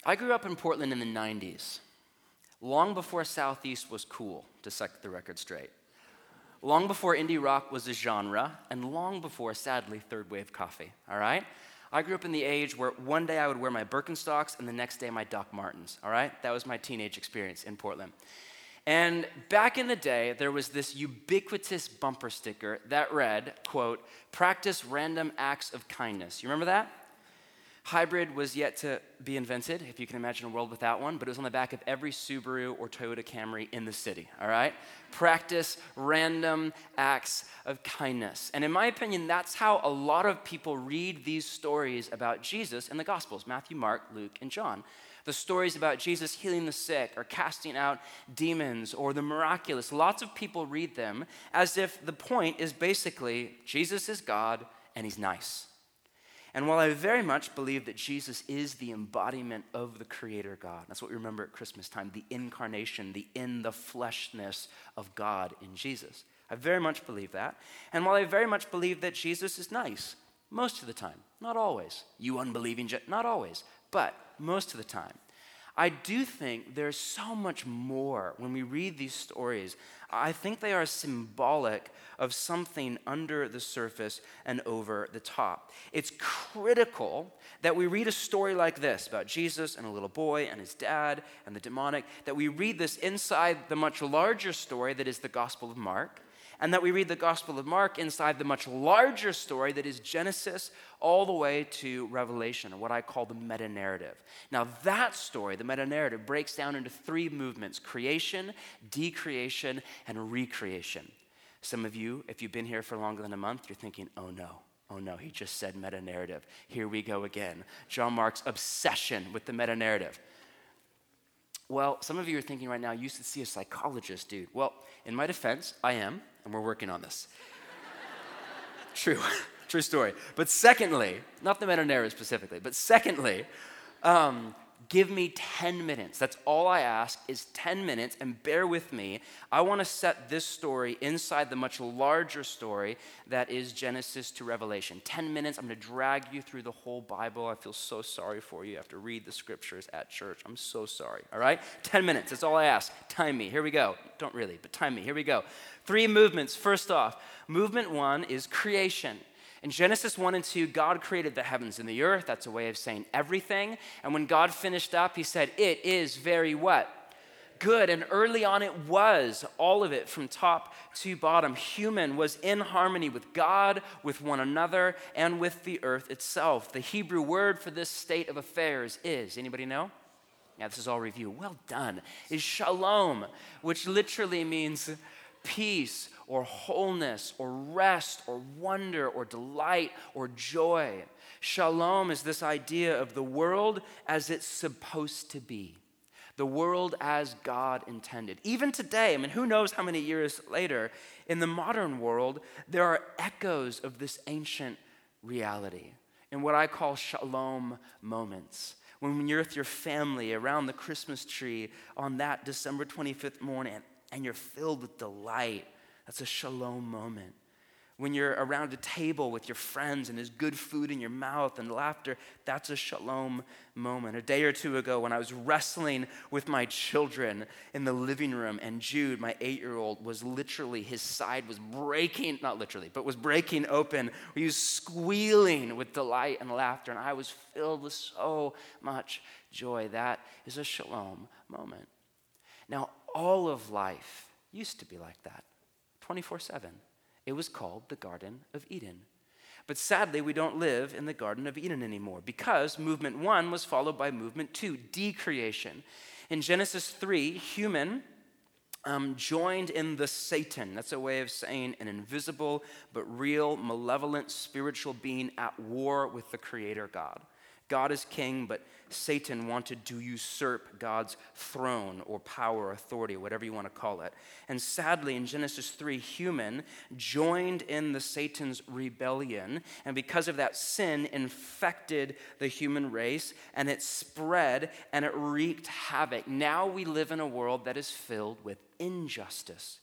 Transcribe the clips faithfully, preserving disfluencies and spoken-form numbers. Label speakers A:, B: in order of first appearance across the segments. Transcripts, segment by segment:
A: I grew up in Portland in the nineties, long before Southeast was cool, to set the record straight. Long before indie rock was a genre, and long before, sadly, third wave coffee, all right? I grew up in the age where one day I would wear my Birkenstocks and the next day my Doc Martens, all right? That was my teenage experience in Portland. And back in the day, there was this ubiquitous bumper sticker that read, quote, "Practice random acts of kindness." You remember that? Hybrid was yet to be invented, if you can imagine a world without one, but it was on the back of every Subaru or Toyota Camry in the city, all right? Practice random acts of kindness. And in my opinion, that's how a lot of people read these stories about Jesus in the Gospels, Matthew, Mark, Luke, and John. The stories about Jesus healing the sick or casting out demons or the miraculous. Lots of people read them as if the point is basically Jesus is God and he's nice. And while I very much believe that Jesus is the embodiment of the Creator God, that's what we remember at Christmas time, the incarnation, the in the fleshness of God in Jesus. I very much believe that. And while I very much believe that Jesus is nice, most of the time, not always, you unbelieving, Je- not always, but most of the time, I do think there's so much more when we read these stories. I think they are symbolic of something under the surface and over the top. It's critical that we read a story like this about Jesus and a little boy and his dad and the demonic, that we read this inside the much larger story that is the Gospel of Mark, and that we read the Gospel of Mark inside the much larger story that is Genesis all the way to Revelation, or what I call the meta-narrative. Now that story, the meta-narrative, breaks down into three movements: creation, decreation, and recreation. Some of you, if you've been here for longer than a month, you're thinking, oh no, oh no, he just said meta-narrative. Here we go again. John Mark's obsession with the meta-narrative. Well, some of you are thinking right now, you should see a psychologist, dude. Well, in my defense, I am, and we're working on this. True, true story. But secondly, not the meta-narrative specifically, but secondly, um, give me ten minutes. That's all I ask is ten minutes, and bear with me. I want to set this story inside the much larger story that is Genesis to Revelation. ten minutes, I'm going to drag you through the whole Bible. I feel so sorry for you. You have to read the scriptures at church. I'm so sorry, all right? ten minutes, that's all I ask. Time me, here we go. Don't really, but time me, here we go. Three movements. First off, movement one is creation. In Genesis one and two, God created the heavens and the earth. That's a way of saying everything. And when God finished up, he said, it is very what? Good. And early on it was, all of it from top to bottom. Human was in harmony with God, with one another, and with the earth itself. The Hebrew word for this state of affairs is, anybody know? Yeah, this is all review. Well done. Is shalom, which literally means peace or wholeness or rest or wonder or delight or joy. Shalom is this idea of the world as it's supposed to be. The world as God intended. Even today, I mean, who knows how many years later, in the modern world, there are echoes of this ancient reality in what I call shalom moments. When you're with your family around the Christmas tree on that December twenty-fifth morning, and you're filled with delight. That's a shalom moment. When you're around a table with your friends and there's good food in your mouth and laughter, that's a shalom moment. A day or two ago when I was wrestling with my children in the living room, and Jude, my eight-year-old, was literally, his side was breaking, not literally, but was breaking open. He was squealing with delight and laughter, and I was filled with so much joy. That is a shalom moment. Now, all of life used to be like that, twenty-four seven. It was called the Garden of Eden. But sadly, we don't live in the Garden of Eden anymore because movement one was followed by movement two, decreation. In Genesis three, human um, joined in the Satan. That's a way of saying an invisible but real, malevolent spiritual being at war with the Creator God. God is king, but Satan wanted to usurp God's throne or power, authority, whatever you want to call it. And sadly, in Genesis three, human joined in the Satan's rebellion, and because of that, sin infected the human race, and it spread, and it wreaked havoc. Now we live in a world that is filled with injustice.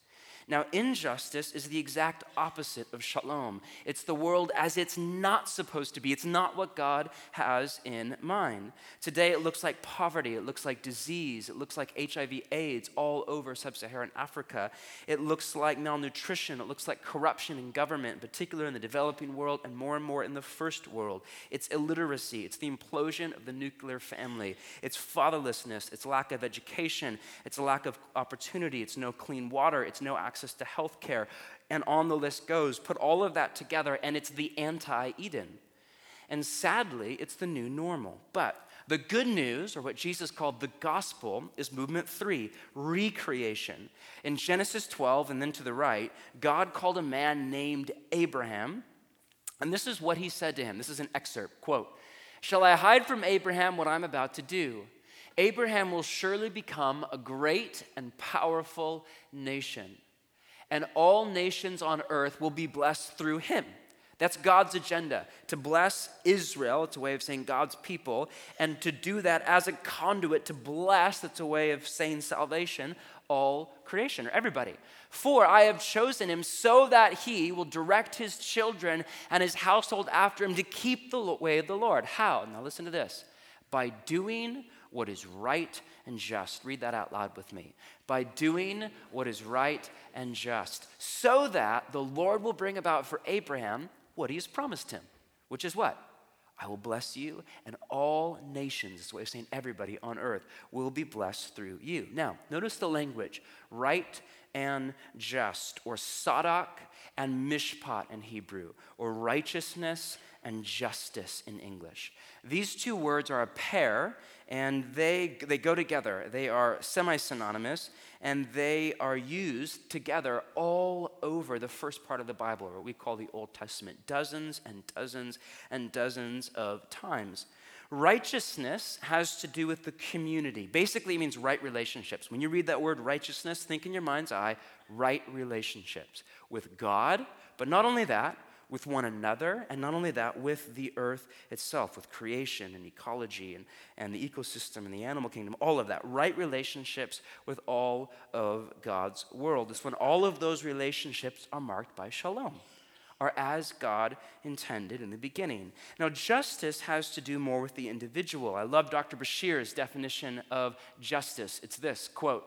A: Now, injustice is the exact opposite of shalom. It's the world as it's not supposed to be. It's not what God has in mind. Today, it looks like poverty. It looks like disease. It looks like H I V AIDS all over sub-Saharan Africa. It looks like malnutrition. It looks like corruption in government, particularly in the developing world and more and more in the first world. It's illiteracy. It's the implosion of the nuclear family. It's fatherlessness. It's lack of education. It's a lack of opportunity. It's no clean water. It's no access to health care, and on the list goes. Put all of that together, and it's the anti-Eden. And sadly, it's the new normal. But the good news, or what Jesus called the gospel, is movement three, recreation. In Genesis twelve, and then to the right, God called a man named Abraham, and this is what he said to him. This is an excerpt, quote, "Shall I hide from Abraham what I'm about to do? Abraham will surely become a great and powerful nation, and all nations on earth will be blessed through him." That's God's agenda, to bless Israel. It's a way of saying God's people, and to do that as a conduit to bless, that's a way of saying salvation, all creation, or everybody. "For I have chosen him so that he will direct his children and his household after him to keep the way of the Lord." How? Now listen to this. "By doing what is right and just." Read that out loud with me. "By doing what is right and just, so that the Lord will bring about for Abraham what he has promised him," which is what? "I will bless you, and all nations," this way of saying everybody on earth, "will be blessed through you." Now, notice the language, right and just, or sadak and mishpat in Hebrew, or righteousness and justice in English. These two words are a pair, and they, they go together. They are semi-synonymous, and they are used together all over the first part of the Bible, or what we call the Old Testament, dozens and dozens and dozens of times. Righteousness has to do with the community. Basically, it means right relationships. When you read that word righteousness, think in your mind's eye, right relationships with God, but not only that, with one another, and not only that, with the earth itself, with creation and ecology and, and the ecosystem and the animal kingdom, all of that. Right relationships with all of God's world. It's when all of those relationships are marked by shalom, are as God intended in the beginning. Now, justice has to do more with the individual. I love Doctor Bashir's definition of justice. It's this, quote,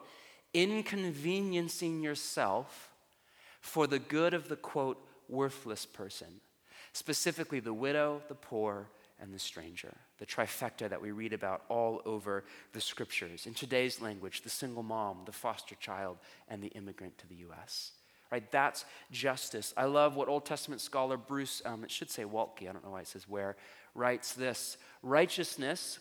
A: "Inconveniencing yourself for the good of the, quote, worthless person, specifically the widow, the poor, and the stranger." The trifecta that we read about all over the scriptures. In today's language, the single mom, the foster child, and the immigrant to the U S Right? That's justice. I love what Old Testament scholar Bruce, um, it should say Waltke, I don't know why it says where, writes this: "Righteousness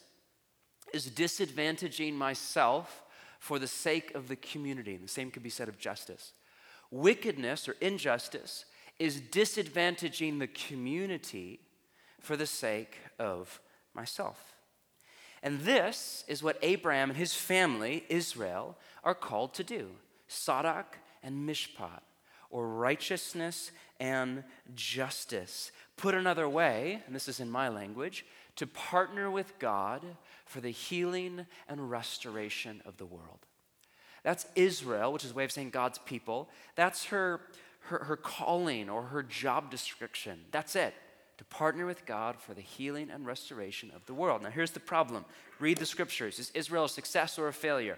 A: is disadvantaging myself for the sake of the community." And the same could be said of justice. Wickedness or injustice is disadvantaging the community for the sake of myself. And this is what Abraham and his family, Israel, are called to do. Sadak and mishpat, or righteousness and justice. Put another way, and this is in my language, to partner with God for the healing and restoration of the world. That's Israel, which is a way of saying God's people. That's her Her, her calling or her job description. That's it. To partner with God for the healing and restoration of the world. Now here's the problem. Read the scriptures. Is Israel a success or a failure?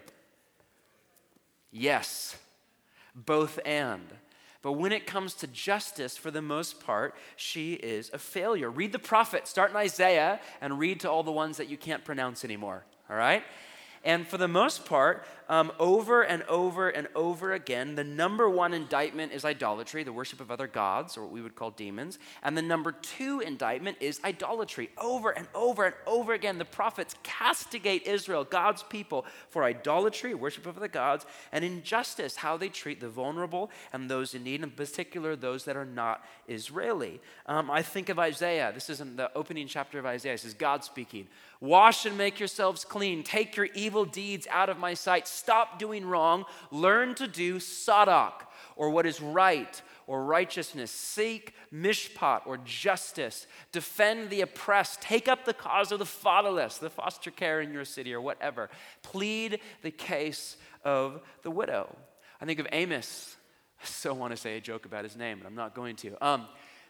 A: Yes. Both and. But when it comes to justice, for the most part, she is a failure. Read the prophets. Start in Isaiah and read to all the ones that you can't pronounce anymore. All right? And for the most part, um, over and over and over again, the number one indictment is idolatry, the worship of other gods, or what we would call demons. And the number two indictment is idolatry. Over and over and over again, the prophets castigate Israel, God's people, for idolatry, worship of the gods, and injustice, how they treat the vulnerable and those in need, in particular those that are not Israeli. Um, I think of Isaiah. This is in the opening chapter of Isaiah. This is God speaking. "Wash and make yourselves clean. Take your evil deeds out of my sight. Stop doing wrong. Learn to do sadak, or what is right, or righteousness. Seek mishpat, or justice. Defend the oppressed. Take up the cause of the fatherless, the foster care in your city, or whatever. Plead the case of the widow." I think of Amos. I so want to say a joke about his name, but I'm not going to. Um,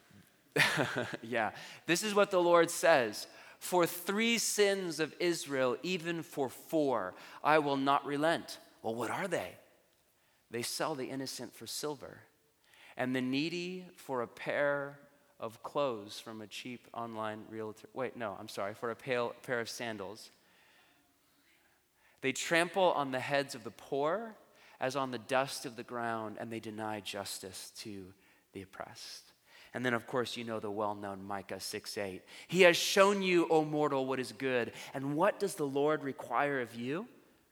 A: yeah, this is what the Lord says. For three sins of Israel, even for four, I will not relent. Well, what are they? They sell the innocent for silver, and the needy for a pair of clothes from a cheap online realtor. Wait, no, I'm sorry, for a pale, pair of sandals. They trample on the heads of the poor as on the dust of the ground, and they deny justice to the oppressed. And then, of course, you know the well-known Micah six eight. He has shown you, O mortal, what is good. And what does the Lord require of you?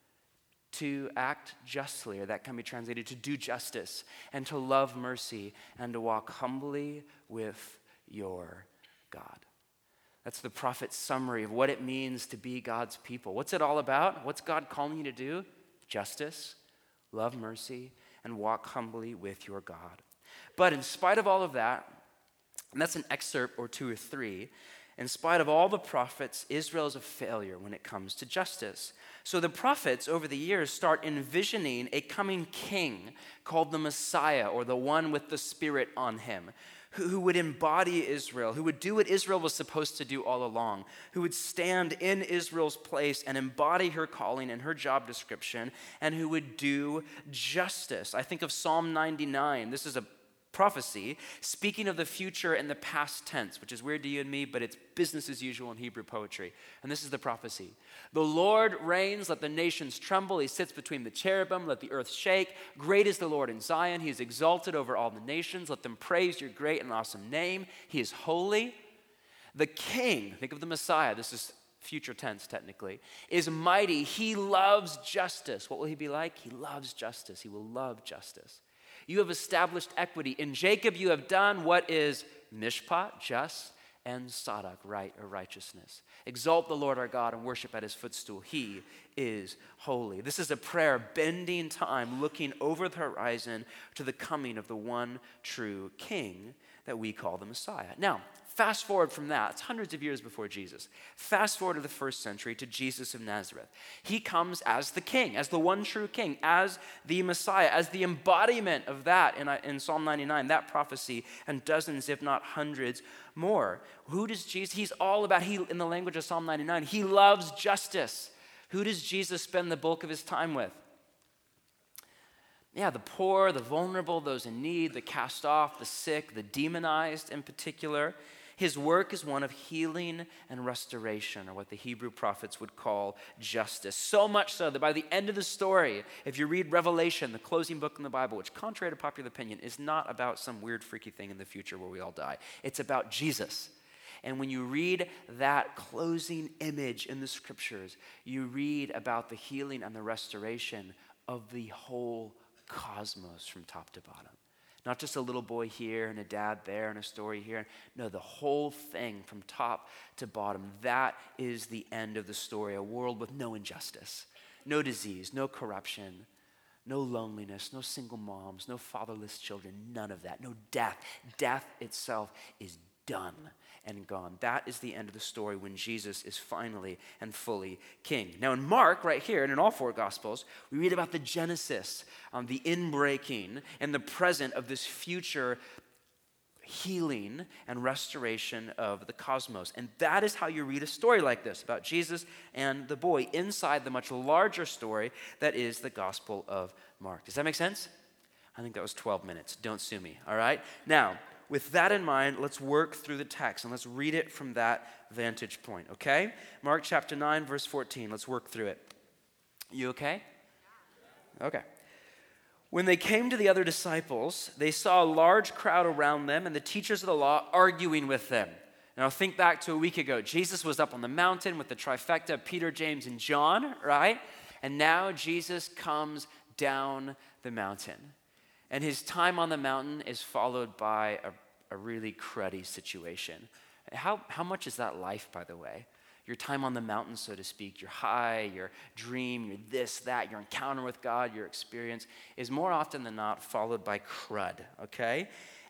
A: To act justly, or that can be translated to do justice, and to love mercy, and to walk humbly with your God. That's the prophet's summary of what it means to be God's people. What's it all about? What's God calling you to do? Justice, love mercy, and walk humbly with your God. But in spite of all of that, and that's an excerpt or two or three, in spite of all the prophets, Israel is a failure when it comes to justice. So the prophets over the years start envisioning a coming king called the Messiah, or the one with the Spirit on him, who, who would embody Israel, who would do what Israel was supposed to do all along, who would stand in Israel's place and embody her calling and her job description, and who would do justice. I think of Psalm ninety-nine. This is a prophecy speaking of the future in the past tense, which is weird to you and me, but it's business as usual in Hebrew poetry. And this is the prophecy. The Lord reigns, let the nations tremble. He sits between the cherubim, let the earth shake. Great is the Lord in Zion. He is exalted over all the nations. Let them praise your great and awesome name. He is holy. The king, think of the Messiah, this is future tense technically, is mighty. He loves justice. What will he be like? He loves justice. He will love justice. You have established equity. In Jacob you have done what is mishpat, just, and sadak, right or righteousness. Exalt the Lord our God and worship at his footstool. He is holy. This is a prayer bending time, looking over the horizon to the coming of the one true king that we call the Messiah. Now, fast forward from that, it's hundreds of years before Jesus. Fast forward to the first century to Jesus of Nazareth. He comes as the king, as the one true king, as the Messiah, as the embodiment of that in, in Psalm ninety-nine, that prophecy, and dozens, if not hundreds more. Who does Jesus, he's all about, he, in the language of Psalm ninety-nine, he loves justice. Who does Jesus spend the bulk of his time with? Yeah, the poor, the vulnerable, those in need, the cast off, the sick, the demonized in particular. His work is one of healing and restoration, or what the Hebrew prophets would call justice. So much so that by the end of the story, if you read Revelation, the closing book in the Bible, which contrary to popular opinion is not about some weird freaky thing in the future where we all die. It's about Jesus. And when you read that closing image in the scriptures, you read about the healing and the restoration of the whole cosmos from top to bottom. Not just a little boy here and a dad there and a story here. No, the whole thing from top to bottom. That is the end of the story. A world with no injustice, no disease, no corruption, no loneliness, no single moms, no fatherless children, none of that. No death. Death itself is done and gone. That is the end of the story when Jesus is finally and fully king. Now in Mark, right here, and in all four Gospels, we read about the genesis, um, the inbreaking, and the present of this future healing and restoration of the cosmos. And that is how you read a story like this about Jesus and the boy inside the much larger story that is the Gospel of Mark. Does that make sense? I think that was twelve minutes. Don't sue me, all right? Now, with that in mind, let's work through the text and let's read it from that vantage point, okay? Mark chapter nine, verse fourteen. Let's work through it. You okay? Okay. When they came to the other disciples, they saw a large crowd around them and the teachers of the law arguing with them. Now think back to a week ago. Jesus was up on the mountain with the trifecta, Peter, James, and John, right? And now Jesus comes down the mountain. And his time on the mountain is followed by a, a really cruddy situation. How, how much is that life, by the way? Your time on the mountain, so to speak, your high, your dream, your this, that, your encounter with God, your experience is more often than not followed by crud, okay?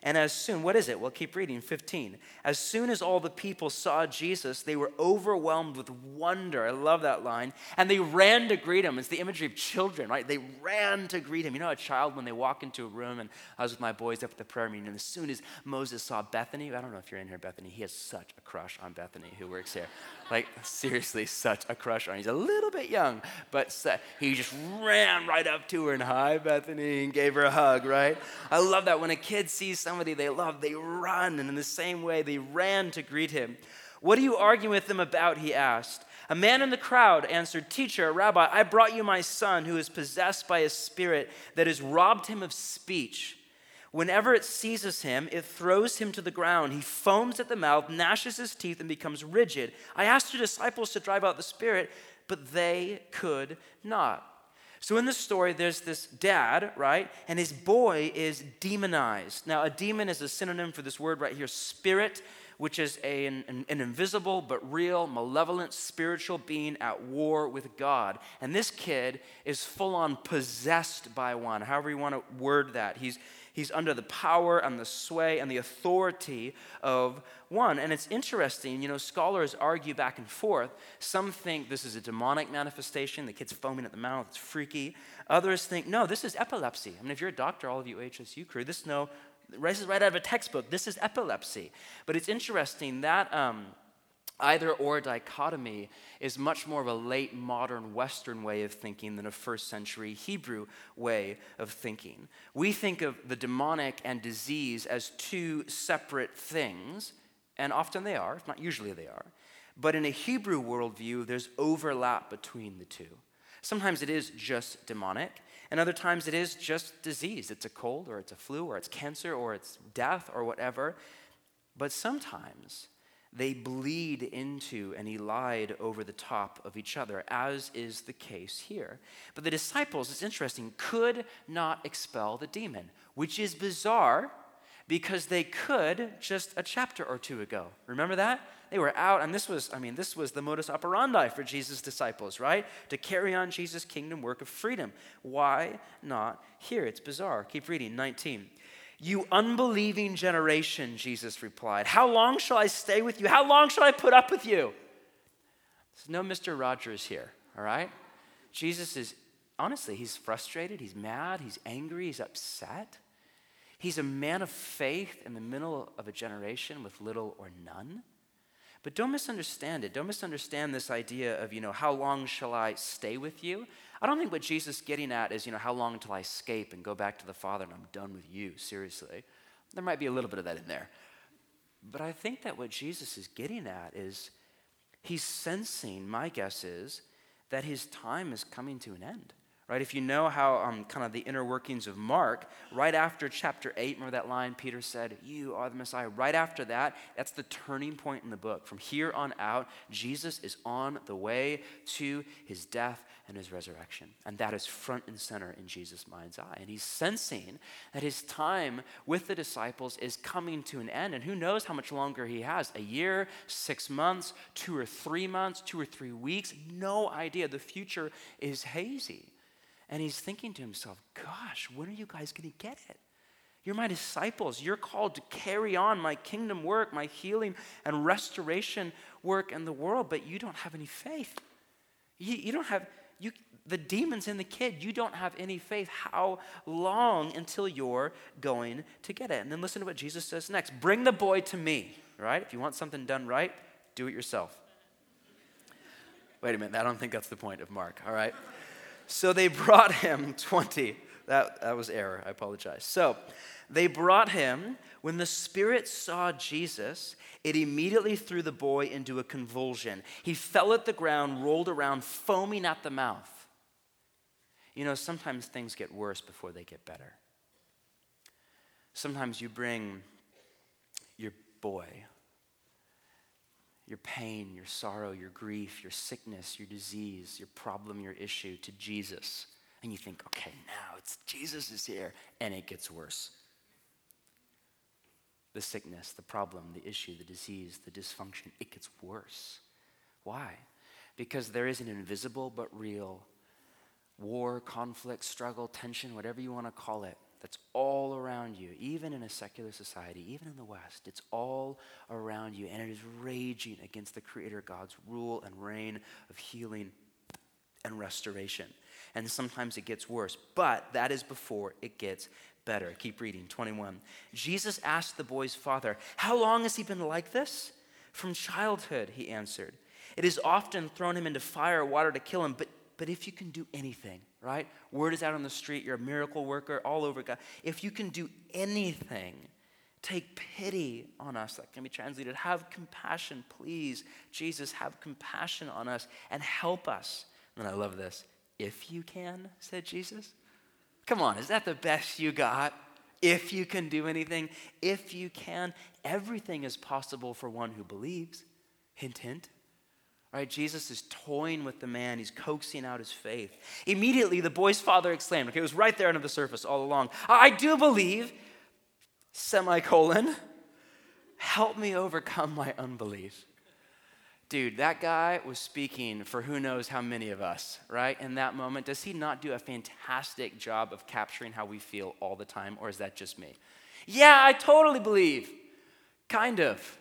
A: And as soon, what is it? Well, keep reading, fifteen. As soon as all the people saw Jesus, they were overwhelmed with wonder. I love that line. And they ran to greet him. It's the imagery of children, right? They ran to greet him. You know, a child, when they walk into a room, and I was with my boys up at the prayer meeting, and as soon as Moses saw Bethany, I don't know if you're in here, Bethany, he has such a crush on Bethany, who works here. Like, seriously, such a crush on her. He's a little bit young, but he just ran right up to her and, hi, Bethany, and gave her a hug, right? I love that. When a kid sees somebody they love, they run, and in the same way, they ran to greet him. What are you arguing with them about, he asked. A man in the crowd answered, Teacher, Rabbi, I brought you my son who is possessed by a spirit that has robbed him of speech. Whenever it seizes him, it throws him to the ground. He foams at the mouth, gnashes his teeth, and becomes rigid. I asked your disciples to drive out the spirit, but they could not. So in this story, there's this dad, right? And his boy is demonized. Now, a demon is a synonym for this word right here, spirit, which is a, an, an invisible but real, malevolent spiritual being at war with God. And this kid is full-on possessed by one, however you want to word that. He's He's under the power and the sway and the authority of one. And it's interesting, you know, scholars argue back and forth. Some think this is a demonic manifestation. The kid's foaming at the mouth. It's freaky. Others think, no, this is epilepsy. I mean, if you're a doctor, all of you H S U crew, this no, this is right out of a textbook. This is epilepsy. But it's interesting that um, either or dichotomy is much more of a late modern Western way of thinking than a first century Hebrew way of thinking. We think of the demonic and disease as two separate things, and often they are, if not usually they are. But in a Hebrew worldview, there's overlap between the two. Sometimes it is just demonic, and other times it is just disease. It's a cold, or it's a flu, or it's cancer, or it's death, or whatever. But sometimes they bleed into and elide over the top of each other, as is the case here. But the disciples, it's interesting, could not expel the demon, which is bizarre because they could just a chapter or two ago. Remember that? They were out, and this was, I mean, this was the modus operandi for Jesus' disciples, right? To carry on Jesus' kingdom work of freedom. Why not here? It's bizarre. Keep reading, nineteen. You unbelieving generation, Jesus replied. How long shall I stay with you? How long shall I put up with you? There's no Mister Rogers here, all right? Jesus is, honestly, he's frustrated, he's mad, he's angry, he's upset. He's a man of faith in the middle of a generation with little or none. But don't misunderstand it. Don't misunderstand this idea of, you know, how long shall I stay with you? I don't think what Jesus is getting at is, you know, how long until I escape and go back to the Father and I'm done with you, seriously. There might be a little bit of that in there. But I think that what Jesus is getting at is he's sensing, my guess is, that his time is coming to an end. Right, if you know how um, kind of the inner workings of Mark, right after chapter eight, remember that line Peter said, you are the Messiah. Right after that, that's the turning point in the book. From here on out, Jesus is on the way to his death and his resurrection. And that is front and center in Jesus' mind's eye. And he's sensing that his time with the disciples is coming to an end. And who knows how much longer he has? A year, six months, two or three months, two or three weeks? No idea. The future is hazy. And he's thinking to himself, gosh, when are you guys going to get it? You're my disciples. You're called to carry on my kingdom work, my healing and restoration work in the world, but you don't have any faith. You, you don't have, you, the demon's in the kid. You don't have any faith. How long until you're going to get it? And then listen to what Jesus says next. Bring the boy to me, right? If you want something done right, do it yourself. Wait a minute, I don't think that's the point of Mark, all right? So they brought him, twenty, that, that was error, I apologize. So they brought him. When the spirit saw Jesus, it immediately threw the boy into a convulsion. He fell at the ground, rolled around, foaming at the mouth. You know, sometimes things get worse before they get better. Sometimes you bring your boy, your pain, your sorrow, your grief, your sickness, your disease, your problem, your issue to Jesus. And you think, okay, now it's Jesus is here, and it gets worse. The sickness, the problem, the issue, the disease, the dysfunction, it gets worse. Why? Because there is an invisible but real war, conflict, struggle, tension, whatever you want to call it, that's all around you, even in a secular society, even in the West. It's all around you, and it is raging against the Creator God's rule and reign of healing and restoration. And sometimes it gets worse, but that is before it gets better. Keep reading, twenty-one. Jesus asked the boy's father, "How long has he been like this?" "From childhood," he answered. "It has often thrown him into fire or water to kill him, but But if you can do anything," right? Word is out on the street, you're a miracle worker all over God. If you can do anything, take pity on us. That can be translated, have compassion, please. Jesus, have compassion on us and help us. And I love this. "If you can," said Jesus. Come on, is that the best you got? If you can do anything, if you can, everything is possible for one who believes. Hint, hint. Right, Jesus is toying with the man. He's coaxing out his faith. Immediately, the boy's father exclaimed, okay, it was right there under the surface all along, "I do believe, semicolon, help me overcome my unbelief." Dude, that guy was speaking for who knows how many of us, right? In that moment, does he not do a fantastic job of capturing how we feel all the time, or is that just me? Yeah, I totally believe. Kind of.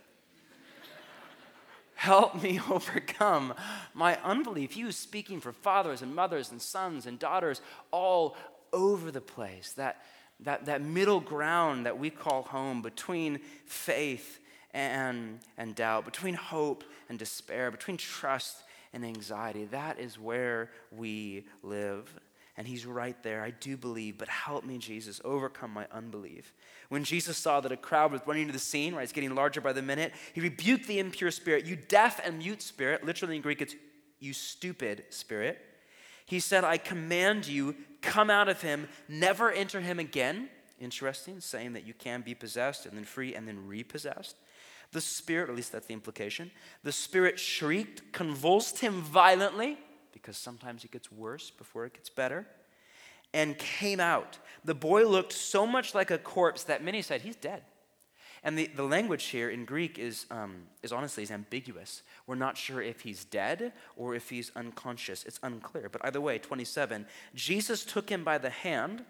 A: Help me overcome my unbelief. He was speaking for fathers and mothers and sons and daughters all over the place. That, that, that middle ground that we call home between faith and, and doubt, between hope and despair, between trust and anxiety. That is where we live. And he's right there. I do believe, but help me, Jesus, overcome my unbelief. When Jesus saw that a crowd was running to the scene, right, it's getting larger by the minute, he rebuked the impure spirit. "You deaf and mute spirit," literally in Greek it's "you stupid spirit." He said, "I command you, come out of him, never enter him again." Interesting, saying that you can be possessed and then free and then repossessed. The spirit, at least that's the implication, the spirit shrieked, convulsed him violently, because sometimes it gets worse before it gets better, and came out. The boy looked so much like a corpse that many said, "He's dead." And the, the language here in Greek is, um, is honestly is ambiguous. We're not sure if he's dead or if he's unconscious. It's unclear. But either way, twenty-seven, Jesus took him by the hand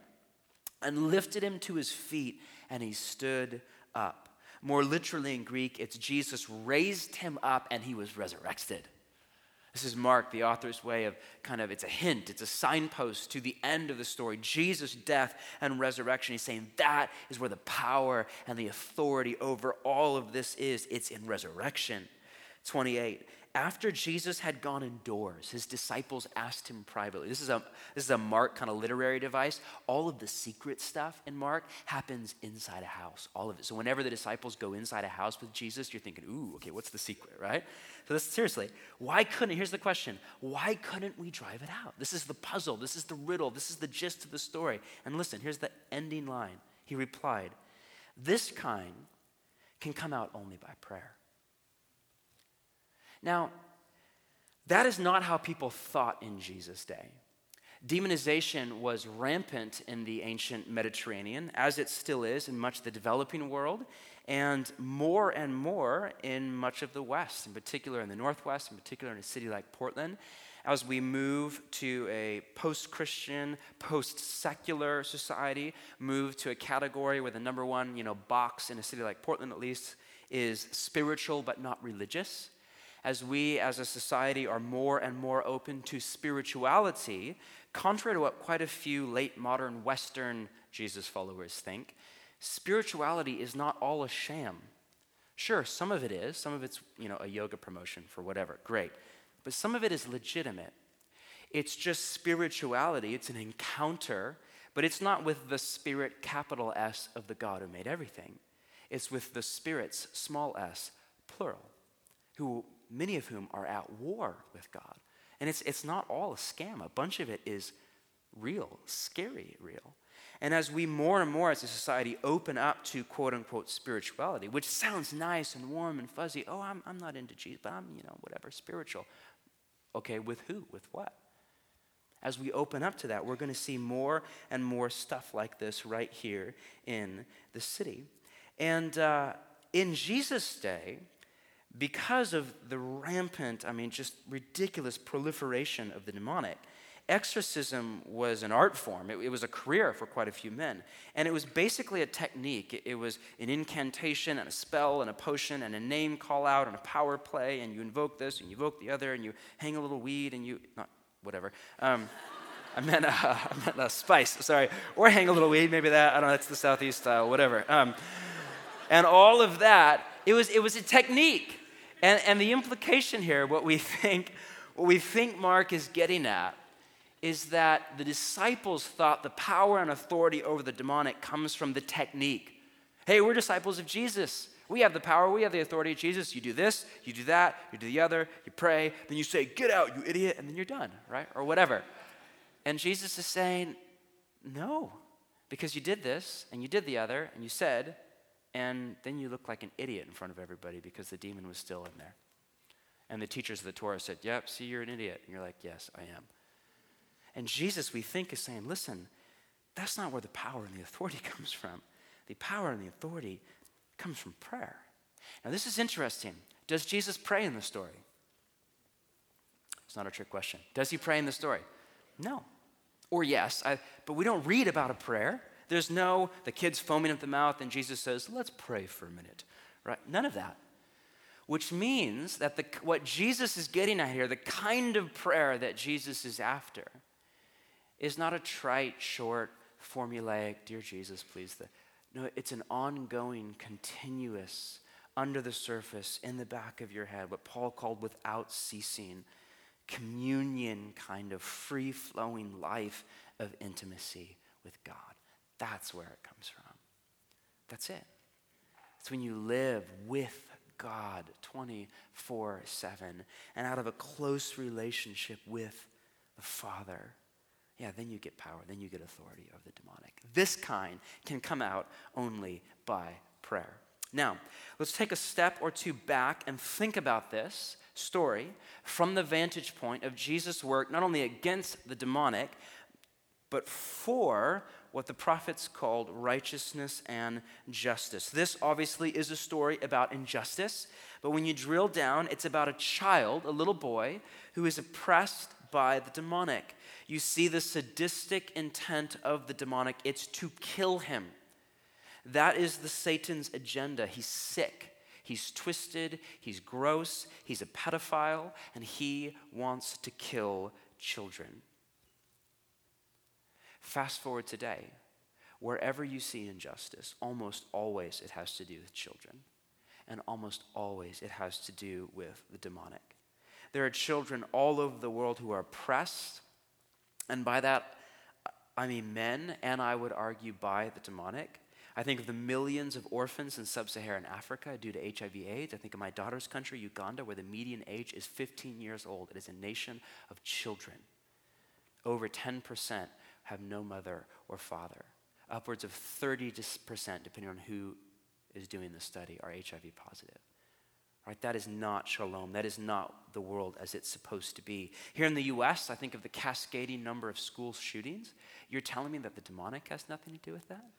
A: and lifted him to his feet, and he stood up. More literally in Greek, it's Jesus raised him up and he was resurrected. This is Mark, the author's way of kind of, it's a hint, it's a signpost to the end of the story. Jesus' death and resurrection. He's saying that is where the power and the authority over all of this is. It's in resurrection. twenty-eight, after Jesus had gone indoors, his disciples asked him privately. This is a, this is a Mark kind of literary device. All of the secret stuff in Mark happens inside a house, all of it. So whenever the disciples go inside a house with Jesus, you're thinking, ooh, okay, what's the secret, right? So this, seriously, why couldn't, here's the question, why couldn't we drive it out? This is the puzzle, this is the riddle, this is the gist of the story. And listen, here's the ending line. He replied, "This kind can come out only by prayer." Now, that is not how people thought in Jesus' day. Demonization was rampant in the ancient Mediterranean, as it still is in much of the developing world, and more and more in much of the West, in particular in the Northwest, in particular in a city like Portland. As we move to a post-Christian, post-secular society, move to a category where the number one, you know, box in a city like Portland at least is spiritual but not religious. As we as a society are more and more open to spirituality, contrary to what quite a few late modern Western Jesus followers think, spirituality is not all a sham. Sure, some of it is. Some of it's, you know, a yoga promotion for whatever. Great. But some of it is legitimate. It's just spirituality. It's an encounter, but it's not with the spirit, capital S, of the God who made everything. It's with the spirits, small s, plural, who many of whom are at war with God. And it's it's not all a scam. A bunch of it is real, scary real. And as we more and more as a society open up to quote unquote spirituality, which sounds nice and warm and fuzzy, oh, I'm I'm not into Jesus, but I'm, you know, whatever, spiritual. Okay, with who? With what? As we open up to that, we're going to see more and more stuff like this right here in the city. And uh, in Jesus' day, because of the rampant, I mean, just ridiculous proliferation of the demonic, exorcism was an art form. It, it was a career for quite a few men. And it was basically a technique. It, it was an incantation and a spell and a potion and a name call out and a power play, and you invoke this and you invoke the other, and you hang a little weed and you, not, whatever. Um, I meant, uh, I meant uh, spice, sorry. Or hang a little weed, maybe that. I don't know, that's the Southeast style, whatever. Um, and all of that, it was, it was a technique. And, and the implication here, what we think, what we think Mark is getting at, is that the disciples thought the power and authority over the demonic comes from the technique. Hey, we're disciples of Jesus. We have the power, we have the authority of Jesus. You do this, you do that, you do the other, you pray, then you say, get out, you idiot, and then you're done, right? Or whatever. And Jesus is saying, no, because you did this, and you did the other, and you said, and then you look like an idiot in front of everybody because the demon was still in there. And the teachers of the Torah said, yep, see, you're an idiot. And you're like, yes, I am. And Jesus, we think, is saying, listen, that's not where the power and the authority comes from. The power and the authority comes from prayer. Now, this is interesting. Does Jesus pray in the story? It's not a trick question. Does he pray in the story? No. Or yes, I, but we don't read about a prayer. There's no, the kid's foaming at the mouth and Jesus says, let's pray for a minute, right? None of that. Which means that the, what Jesus is getting at here, the kind of prayer that Jesus is after, is not a trite, short, formulaic, dear Jesus, please. The, no, it's an ongoing, continuous, under the surface, in the back of your head, what Paul called without ceasing, communion kind of free-flowing life of intimacy with God. That's where it comes from. That's it. It's when you live with God twenty-four seven and out of a close relationship with the Father. Yeah, then you get power, then you get authority over the demonic. This kind can come out only by prayer. Now, let's take a step or two back and think about this story from the vantage point of Jesus' work, not only against the demonic, but for what the prophets called righteousness and justice. This obviously is a story about injustice, but when you drill down, it's about a child, a little boy, who is oppressed by the demonic. You see the sadistic intent of the demonic. It's to kill him. That is the Satan's agenda. He's sick. He's twisted. He's gross. He's a pedophile. And he wants to kill children. Fast forward today. Wherever you see injustice, almost always it has to do with children. And almost always it has to do with the demonic. There are children all over the world who are oppressed. And by that, I mean men, and I would argue by the demonic. I think of the millions of orphans in sub-Saharan Africa due to H I V AIDS. I think of my daughter's country, Uganda, where the median age is fifteen years old. It is a nation of children. Over ten percent have no mother or father. Upwards of thirty percent, depending on who is doing the study, are H I V positive. Right? That is not shalom. That is not the world as it's supposed to be. Here in the U S, I think of the cascading number of school shootings. You're telling me that the demonic has nothing to do with that?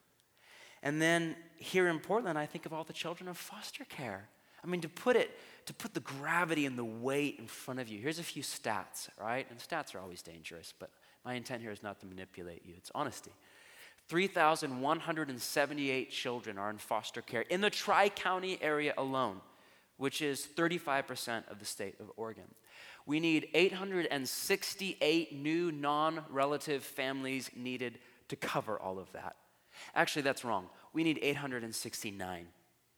A: And then here in Portland, I think of all the children of foster care. I mean, to put it, to put the gravity and the weight in front of you, here's a few stats, right? And stats are always dangerous, but my intent here is not to manipulate you. It's honesty. three thousand one hundred seventy-eight children are in foster care in the Tri-County area alone, which is thirty-five percent of the state of Oregon. We need eight hundred sixty-eight new non-relative families needed to cover all of that. Actually, that's wrong. We need eight hundred sixty-nine.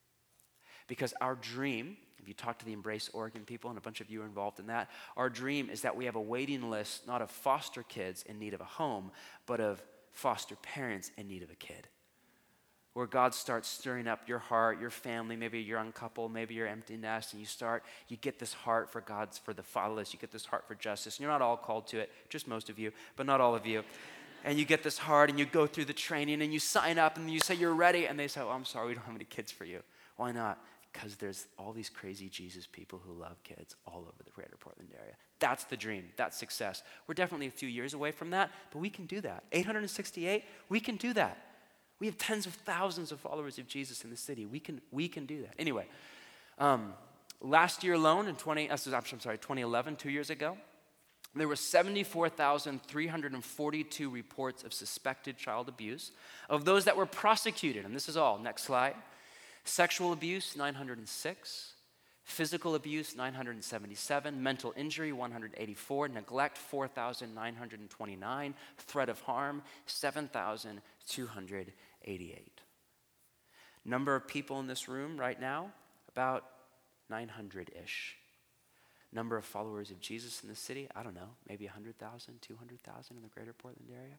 A: Because our dream, if you talk to the Embrace Oregon people, and a bunch of you are involved in that, our dream is that we have a waiting list, not of foster kids in need of a home, but of foster parents in need of a kid. Where God starts stirring up your heart, your family, maybe your young couple, maybe your empty nest, and you start, you get this heart for God's, for the fatherless, you get this heart for justice. And you're not all called to it, just most of you, but not all of you. And you get this heart, and you go through the training, and you sign up, and you say you're ready, and they say, oh, I'm sorry, we don't have any kids for you. Why not? Because there's all these crazy Jesus people who love kids all over the greater Portland area. That's the dream. That's success. We're definitely a few years away from that, but we can do that. eight hundred sixty-eight, we can do that. We have tens of thousands of followers of Jesus in the city. We can we can do that. Anyway, um, last year alone in twenty, I'm sorry, twenty eleven, two years ago, There were seventy-four thousand three hundred forty-two reports of suspected child abuse. Of those that were prosecuted, and this is all, next slide, sexual abuse, nine hundred six. Physical abuse, nine hundred seventy-seven. Mental injury, one hundred eighty-four. Neglect, four thousand nine hundred twenty-nine. Threat of harm, seven thousand two hundred eighty-eight. Number of people in this room right now, about nine hundred-ish. Number of followers of Jesus in the city, I don't know, maybe one hundred thousand, two hundred thousand in the greater Portland area.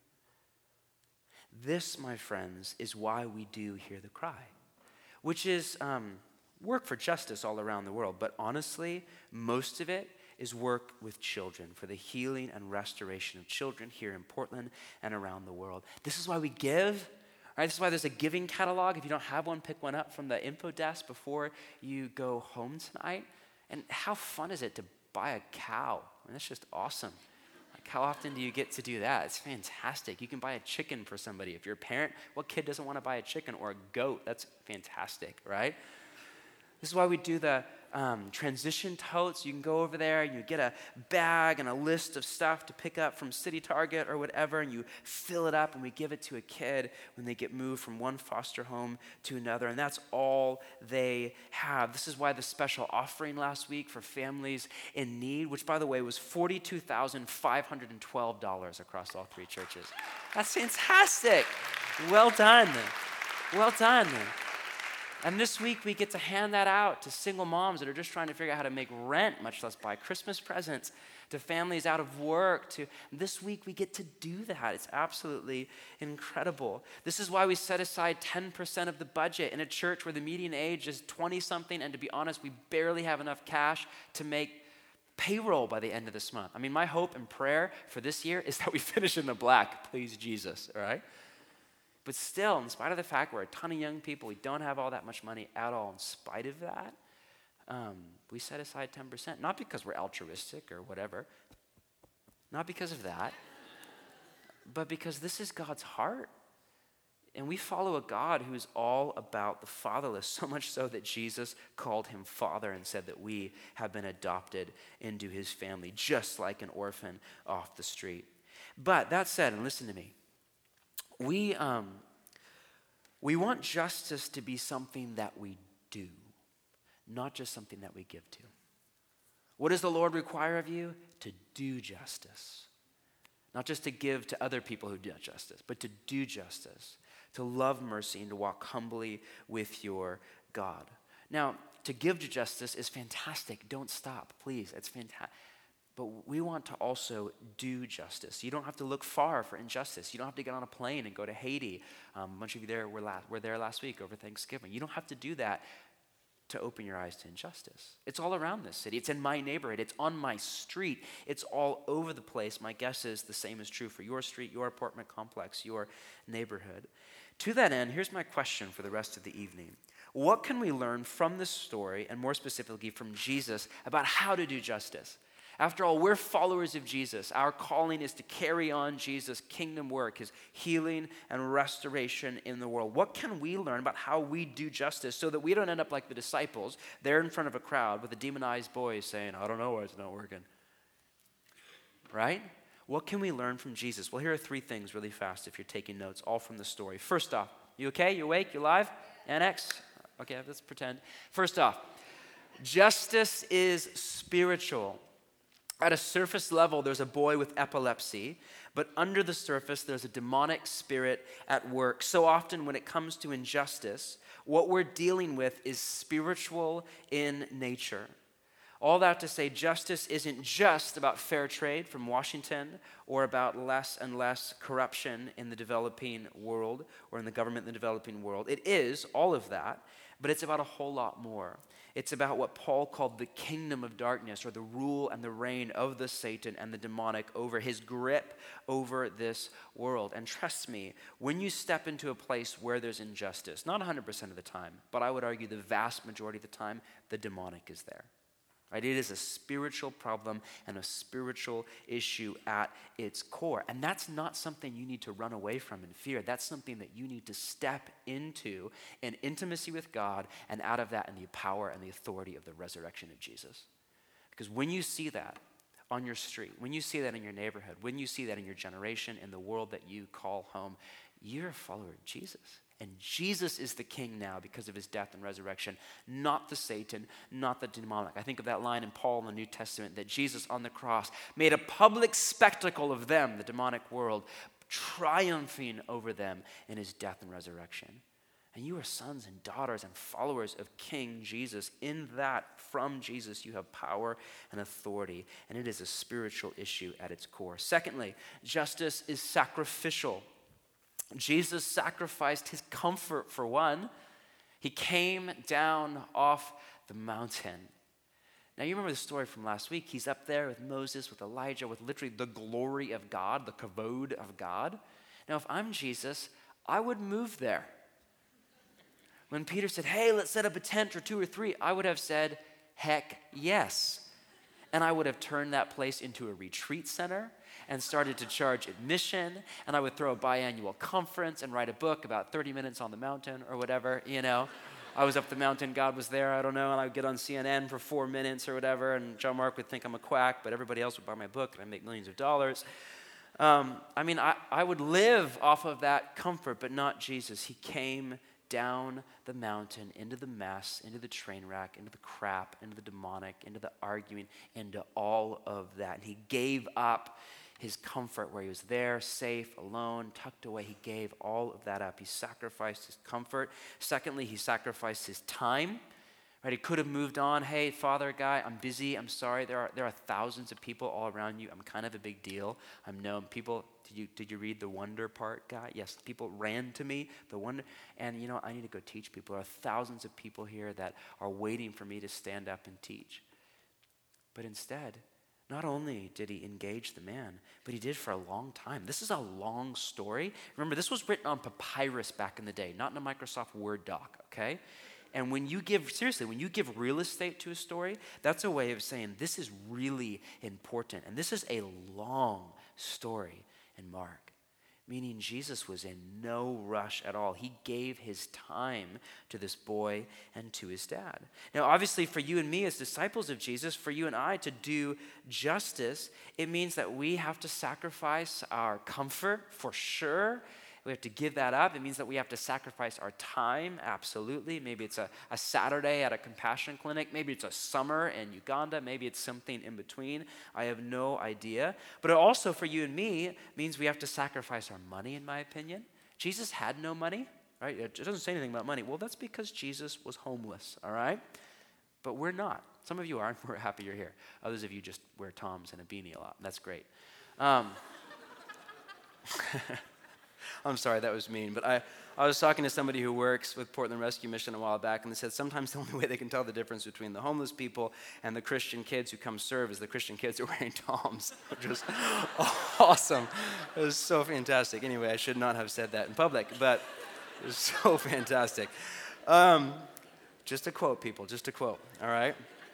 A: This, my friends, is why we do hear the cry, which is um, work for justice all around the world. But honestly, most of it is work with children, for the healing and restoration of children here in Portland and around the world. This is why we give. Right, this is why there's a giving catalog. If you don't have one, pick one up from the info desk before you go home tonight. And how fun is it to buy a cow? I mean, that's just awesome. Like, how often do you get to do that? It's fantastic. You can buy a chicken for somebody. If you're a parent, what kid doesn't want to buy a chicken or a goat? That's fantastic, right? This is why we do the um, transition totes. You can go over there, you get a bag and a list of stuff to pick up from City Target or whatever, and you fill it up, and we give it to a kid when they get moved from one foster home to another, and that's all they have. This is why the special offering last week for families in need, which, by the way, was forty-two thousand five hundred twelve dollars across all three churches. That's fantastic. Well done. Well done. And this week, we get to hand that out to single moms that are just trying to figure out how to make rent, much less buy Christmas presents, to families out of work. To this week, we get to do that. It's absolutely incredible. This is why we set aside ten percent of the budget in a church where the median age is twenty-something, and to be honest, we barely have enough cash to make payroll by the end of this month. I mean, my hope and prayer for this year is that we finish in the black, please Jesus, all right? But still, in spite of the fact we're a ton of young people, we don't have all that much money at all, in spite of that, um, we set aside ten percent. Not because we're altruistic or whatever, not because of that, but because this is God's heart. And we follow a God who is all about the fatherless, so much so that Jesus called him Father and said that we have been adopted into his family, just like an orphan off the street. But that said, and listen to me, We um, we want justice to be something that we do, not just something that we give to. What does the Lord require of you? To do justice. Not just to give to other people who do justice, but to do justice, to love mercy, and to walk humbly with your God. Now, to give to justice is fantastic. Don't stop, please. It's fantastic. But we want to also do justice. You don't have to look far for injustice. You don't have to get on a plane and go to Haiti. Um, a bunch of you there were, la- were there last week over Thanksgiving. You don't have to do that to open your eyes to injustice. It's all around this city. It's in my neighborhood. It's on my street. It's all over the place. My guess is the same is true for your street, your apartment complex, your neighborhood. To that end, here's my question for the rest of the evening. What can we learn from this story, and more specifically from Jesus, about how to do justice? After all, we're followers of Jesus. Our calling is to carry on Jesus' kingdom work, his healing and restoration in the world. What can we learn about how we do justice so that we don't end up like the disciples there in front of a crowd with a demonized boy saying, I don't know why it's not working. Right? What can we learn from Jesus? Well, here are three things really fast if you're taking notes, all from the story. First off, you okay? You awake? You alive? Annex? Okay, let's pretend. First off, justice is spiritual. At a surface level, there's a boy with epilepsy, but under the surface, there's a demonic spirit at work. So often when it comes to injustice, what we're dealing with is spiritual in nature. All that to say, justice isn't just about fair trade from Washington or about less and less corruption in the developing world or in the government in the developing world. It is all of that, but it's about a whole lot more. It's about what Paul called the kingdom of darkness, or the rule and the reign of the Satan and the demonic over his grip over this world. And trust me, when you step into a place where there's injustice, not one hundred percent of the time, but I would argue the vast majority of the time, the demonic is there. Right? It is a spiritual problem and a spiritual issue at its core. And that's not something you need to run away from in fear. That's something that you need to step into in intimacy with God, and out of that in the power and the authority of the resurrection of Jesus. Because when you see that, on your street, when you see that in your neighborhood, when you see that in your generation, in the world that you call home, you're a follower of Jesus. And Jesus is the king now because of his death and resurrection, not the Satan, not the demonic. I think of that line in Paul in the New Testament that Jesus on the cross made a public spectacle of them, the demonic world, triumphing over them in his death and resurrection. And you are sons and daughters and followers of King Jesus. In that, from Jesus, you have power and authority, and it is a spiritual issue at its core. Secondly, justice is sacrificial. Jesus sacrificed his comfort for one. He came down off the mountain. Now you remember the story from last week. He's up there with Moses, with Elijah, with literally the glory of God, the kavod of God. Now if I'm Jesus, I would move there. When Peter said, hey, let's set up a tent or two or three, I would have said, heck yes. And I would have turned that place into a retreat center and started to charge admission, and I would throw a biannual conference and write a book about thirty minutes on the mountain or whatever, you know. I was up the mountain, God was there, I don't know, and I would get on C N N for four minutes or whatever, and John Mark would think I'm a quack, but everybody else would buy my book, and I'd make millions of dollars. Um, I mean, I, I would live off of that comfort, but not Jesus. He came down the mountain, into the mess, into the train wreck, into the crap, into the demonic, into the arguing, into all of that. And he gave up his comfort where he was there, safe, alone, tucked away. He gave all of that up. He sacrificed his comfort. Secondly, he sacrificed his time. Right? He could have moved on. Hey, Father guy, I'm busy. I'm sorry. There are there are thousands of people all around you. I'm kind of a big deal. I'm known. People, did you did you read the wonder part, guy? Yes, people ran to me. The wonder, and you know, I need to go teach people. There are thousands of people here that are waiting for me to stand up and teach. But instead, not only did he engage the man, but he did for a long time. This is a long story. Remember, this was written on papyrus back in the day, not in a Microsoft Word doc, okay? And when you give, seriously, when you give real estate to a story, that's a way of saying this is really important. And this is a long story in Mark, meaning Jesus was in no rush at all. He gave his time to this boy and to his dad. Now, obviously, for you and me as disciples of Jesus, for you and I to do justice, it means that we have to sacrifice our comfort for sure. We have to give that up. It means that we have to sacrifice our time, absolutely. Maybe it's a, a Saturday at a compassion clinic. Maybe it's a summer in Uganda. Maybe it's something in between. I have no idea. But it also, for you and me, means we have to sacrifice our money, in my opinion. Jesus had no money, right? It doesn't say anything about money. Well, that's because Jesus was homeless, all right? But we're not. Some of you are, and we're happy you're here. Others of you just wear Toms and a beanie a lot. That's great. Um, I'm sorry, that was mean. But I, I was talking to somebody who works with Portland Rescue Mission a while back, and they said sometimes the only way they can tell the difference between the homeless people and the Christian kids who come serve is the Christian kids who are wearing Toms, which was awesome. It was so fantastic. Anyway, I should not have said that in public, but it was so fantastic. Um, just a quote, people, just a quote, all right?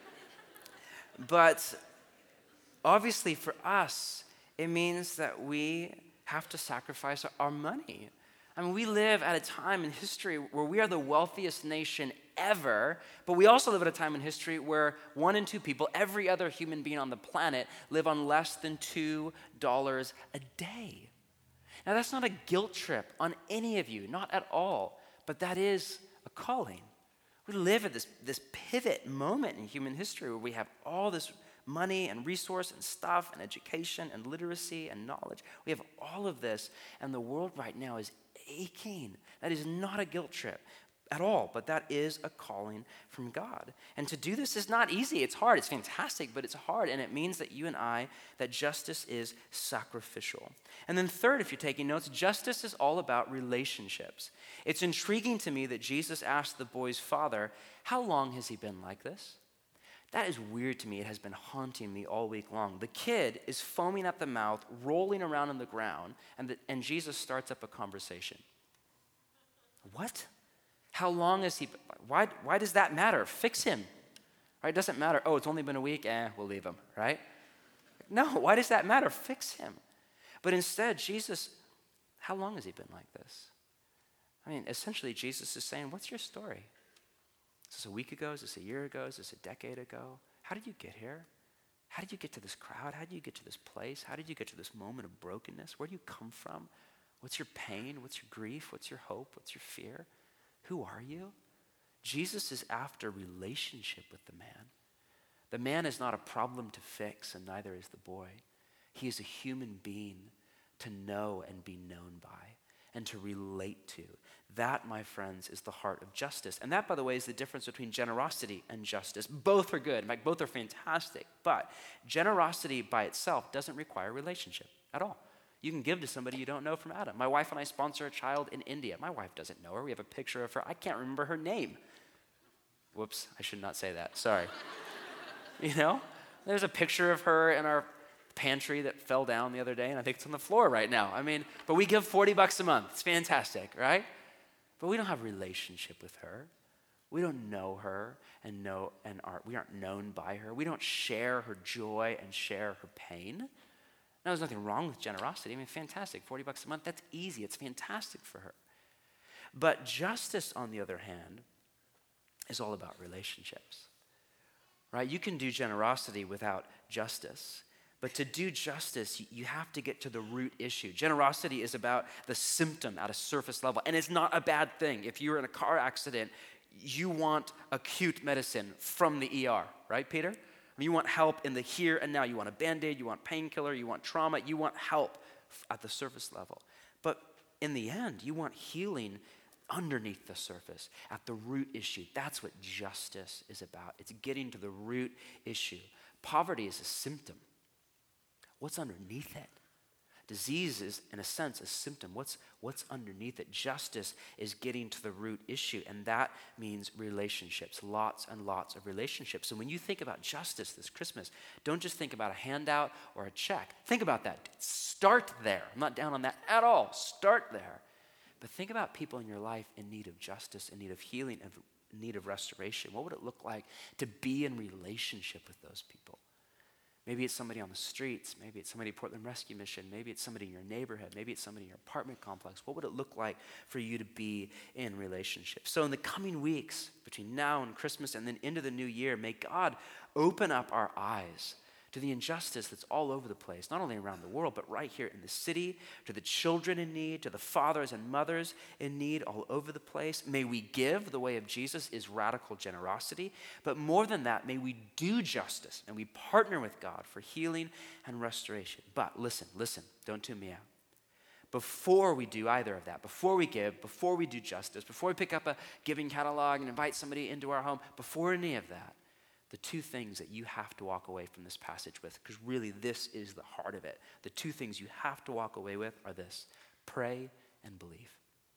A: But obviously for us, it means that we have to sacrifice our money. I mean, we live at a time in history where we are the wealthiest nation ever, but we also live at a time in history where one in two people, every other human being on the planet, live on less than two dollars a day. Now, that's not a guilt trip on any of you, not at all, but that is a calling. We live at this, this pivot moment in human history where we have all this money and resource and stuff and education and literacy and knowledge. We have all of this, and the world right now is aching. That is not a guilt trip at all, but that is a calling from God. And to do this is not easy. It's hard. It's fantastic, but it's hard, and it means that you and I, that justice is sacrificial. And then third, if you're taking notes, justice is all about relationships. It's intriguing to me that Jesus asked the boy's father, how long has he been like this? That is weird to me. It has been haunting me all week long. The kid is foaming at the mouth, rolling around on the ground, and, the, and Jesus starts up a conversation. What? How long is he? Why, why does that matter? Fix him. Right? It doesn't matter. Oh, it's only been a week. Eh, we'll leave him. Right? No, why does that matter? Fix him. But instead, Jesus, how long has he been like this? I mean, essentially, Jesus is saying, what's your story? Is this a week ago? Is this a year ago? Is this a decade ago? How did you get here? How did you get to this crowd? How did you get to this place? How did you get to this moment of brokenness? Where do you come from? What's your pain? What's your grief? What's your hope? What's your fear? Who are you? Jesus is after relationship with the man. The man is not a problem to fix, and neither is the boy. He is a human being to know and be known by and to relate to. That, my friends, is the heart of justice. And that, by the way, is the difference between generosity and justice. Both are good. In fact, both are fantastic. But generosity by itself doesn't require relationship at all. You can give to somebody you don't know from Adam. My wife and I sponsor a child in India. My wife doesn't know her. We have a picture of her. I can't remember her name. Whoops, I should not say that. Sorry. You know, there's a picture of her in our pantry that fell down the other day, and I think it's on the floor right now. I mean, but we give forty bucks a month. It's fantastic, right? But we don't have a relationship with her. We don't know her and know and are, we aren't known by her. We don't share her joy and share her pain. Now, there's nothing wrong with generosity. I mean, fantastic, forty bucks a month, that's easy. It's fantastic for her. But justice, on the other hand, is all about relationships, right? You can do generosity without justice. But to do justice, you have to get to the root issue. Generosity is about the symptom at a surface level. And it's not a bad thing. If you're in a car accident, you want acute medicine from the E R, right, Peter? I mean, you want help in the here and now. You want a Band-Aid, you want painkiller, you want trauma, you want help at the surface level. But in the end, you want healing underneath the surface, at the root issue. That's what justice is about. It's getting to the root issue. Poverty is a symptom. What's underneath it? Disease is, in a sense, a symptom. What's, what's underneath it? Justice is getting to the root issue, and that means relationships, lots and lots of relationships. So when you think about justice this Christmas, don't just think about a handout or a check. Think about that. Start there. I'm not down on that at all. Start there. But think about people in your life in need of justice, in need of healing, and in need of restoration. What would it look like to be in relationship with those people? Maybe it's somebody on the streets. Maybe it's somebody at Portland Rescue Mission. Maybe it's somebody in your neighborhood. Maybe it's somebody in your apartment complex. What would it look like for you to be in relationship? So in the coming weeks, between now and Christmas and then into the new year, may God open up our eyes to the injustice that's all over the place, not only around the world, but right here in the city, to the children in need, to the fathers and mothers in need all over the place. May we give. The way of Jesus is radical generosity. But more than that, may we do justice and we partner with God for healing and restoration. But listen, listen, don't tune me out. Before we do either of that, before we give, before we do justice, before we pick up a giving catalog and invite somebody into our home, before any of that, the two things that you have to walk away from this passage with, because really this is the heart of it. The two things you have to walk away with are this: pray and believe.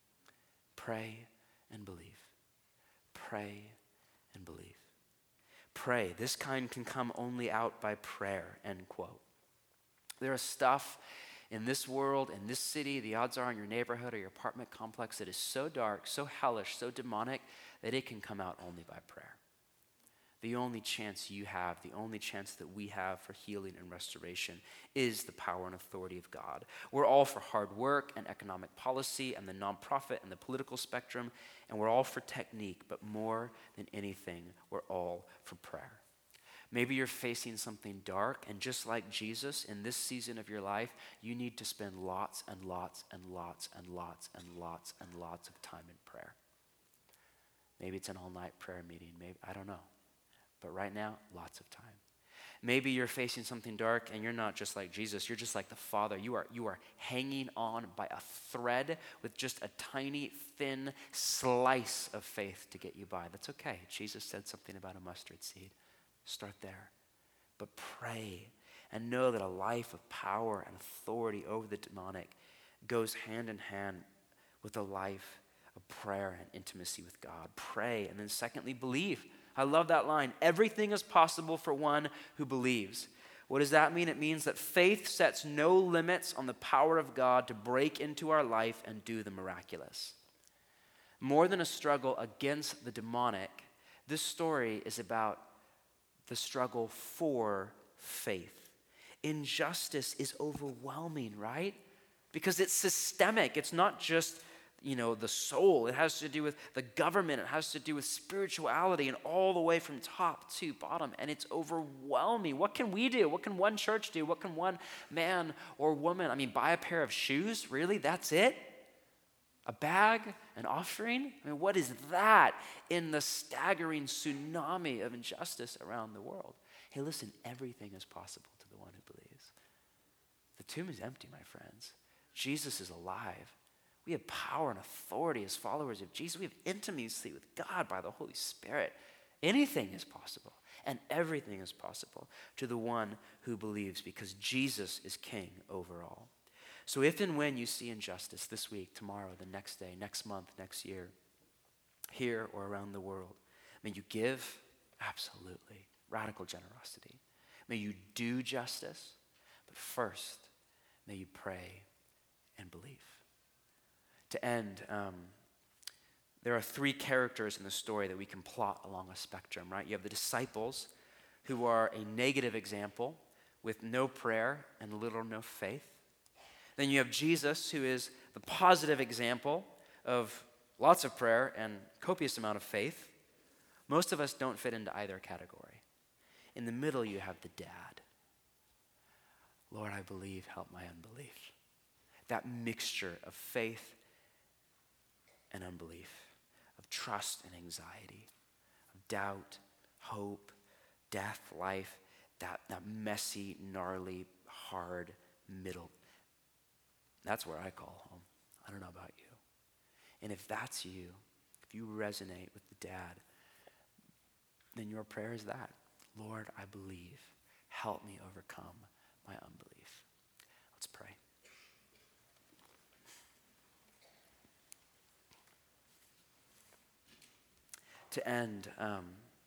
A: Pray and believe. Pray and believe. Pray. This kind can come only out by prayer, end quote. There is stuff in this world, in this city, the odds are in your neighborhood or your apartment complex that is so dark, so hellish, so demonic that it can come out only by prayer. The only chance you have, the only chance that we have for healing and restoration is the power and authority of God. We're all for hard work and economic policy and the nonprofit and the political spectrum, and we're all for technique, but more than anything, we're all for prayer. Maybe you're facing something dark, and just like Jesus, in this season of your life, you need to spend lots and lots and lots and lots and lots and lots of time in prayer. Maybe it's an all-night prayer meeting. Maybe, I don't know. But right now, lots of time. Maybe you're facing something dark and you're not just like Jesus. You're just like the Father. You are, you are hanging on by a thread with just a tiny, thin slice of faith to get you by. That's okay. Jesus said something about a mustard seed. Start there. But pray and know that a life of power and authority over the demonic goes hand in hand with a life of prayer and intimacy with God. Pray. And then secondly, believe. I love that line. Everything is possible for one who believes. What does that mean? It means that faith sets no limits on the power of God to break into our life and do the miraculous. More than a struggle against the demonic, this story is about the struggle for faith. Injustice is overwhelming, right? Because it's systemic. It's not just you know, the soul. It has to do with the government. It has to do with spirituality and all the way from top to bottom. And it's overwhelming. What can we do? What can one church do? What can one man or woman, I mean, buy a pair of shoes? Really? That's it? A bag? An offering? I mean, what is that in the staggering tsunami of injustice around the world? Hey, listen, everything is possible to the one who believes. The tomb is empty, my friends. Jesus is alive. We have power and authority as followers of Jesus. We have intimacy with God by the Holy Spirit. Anything is possible, and everything is possible to the one who believes, because Jesus is king over all. So if and when you see injustice this week, tomorrow, the next day, next month, next year, here or around the world, may you give? Absolutely. Radical generosity. May you do justice, but first, may you pray and believe. To end, um, there are three characters in the story that we can plot along a spectrum, right? You have the disciples, who are a negative example with no prayer and little or no faith. Then you have Jesus, who is the positive example of lots of prayer and copious amount of faith. Most of us don't fit into either category. In the middle, you have the dad. Lord, I believe, help my unbelief. That mixture of faith and unbelief, of trust and anxiety, of doubt, hope, death, life, that, that messy, gnarly, hard middle. That's where I call home. I don't know about you. And if that's you, if you resonate with the dad, then your prayer is that. Lord, I believe. Help me overcome my unbelief. Let's pray. To end, um,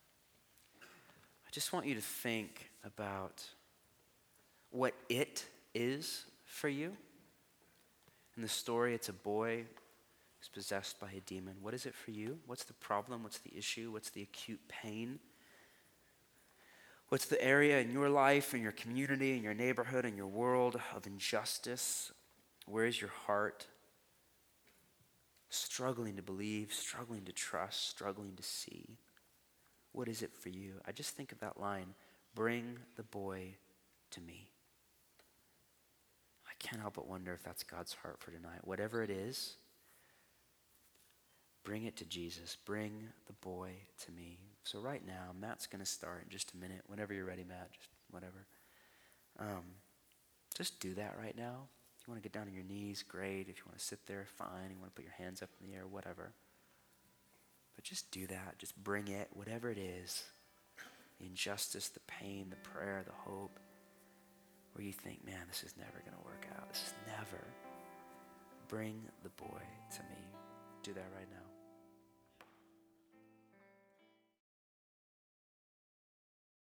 A: I just want you to think about what it is for you. In the story, it's a boy who's possessed by a demon. What is it for you? What's the problem? What's the issue? What's the acute pain? What's the area in your life, in your community, in your neighborhood, in your world of injustice? Where is your heart? Struggling to believe, struggling to trust, struggling to see. What is it for you? I just think of that line, bring the boy to me. I can't help but wonder if that's God's heart for tonight. Whatever it is, bring it to Jesus. Bring the boy to me. So right now, Matt's going to start in just a minute. Whenever you're ready, Matt, just whatever. Um, just do that right now. If you want to get down on your knees, great. If you want to sit there, fine. You want to put your hands up in the air, whatever. But just do that. Just bring it, whatever it is. The injustice, the pain, the prayer, the hope. Where you think, man, this is never going to work out. This is never. Bring the boy to me. Do that right now.